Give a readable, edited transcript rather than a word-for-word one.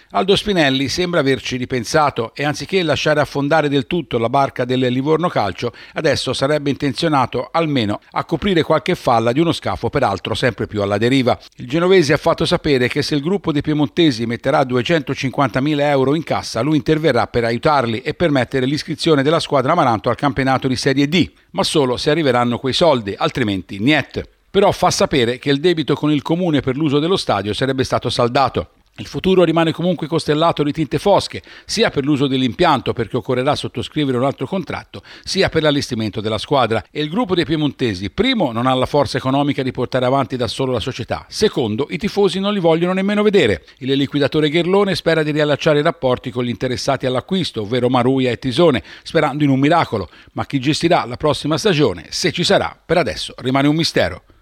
Aldo Spinelli sembra averci ripensato e anziché lasciare affondare del tutto la barca del Livorno Calcio, adesso sarebbe intenzionato almeno a coprire qualche falla di uno scafo peraltro sempre più alla deriva. Il genovese ha fatto sapere che se il gruppo dei piemontesi metterà 250.000 euro in cassa, lui interverrà per aiutarli e permettere l'iscrizione della squadra Amaranto al campionato di Serie D, ma solo se arriveranno quei soldi, altrimenti niet. Però fa sapere che il debito con il comune per l'uso dello stadio sarebbe stato saldato. Il futuro rimane comunque costellato di tinte fosche, sia per l'uso dell'impianto perché occorrerà sottoscrivere un altro contratto, sia per l'allestimento della squadra. E il gruppo dei piemontesi, primo, non ha la forza economica di portare avanti da solo la società, secondo, i tifosi non li vogliono nemmeno vedere. Il liquidatore Gherlone spera di riallacciare i rapporti con gli interessati all'acquisto, ovvero Maruia e Tisone, sperando in un miracolo, ma chi gestirà la prossima stagione, se ci sarà, per adesso rimane un mistero.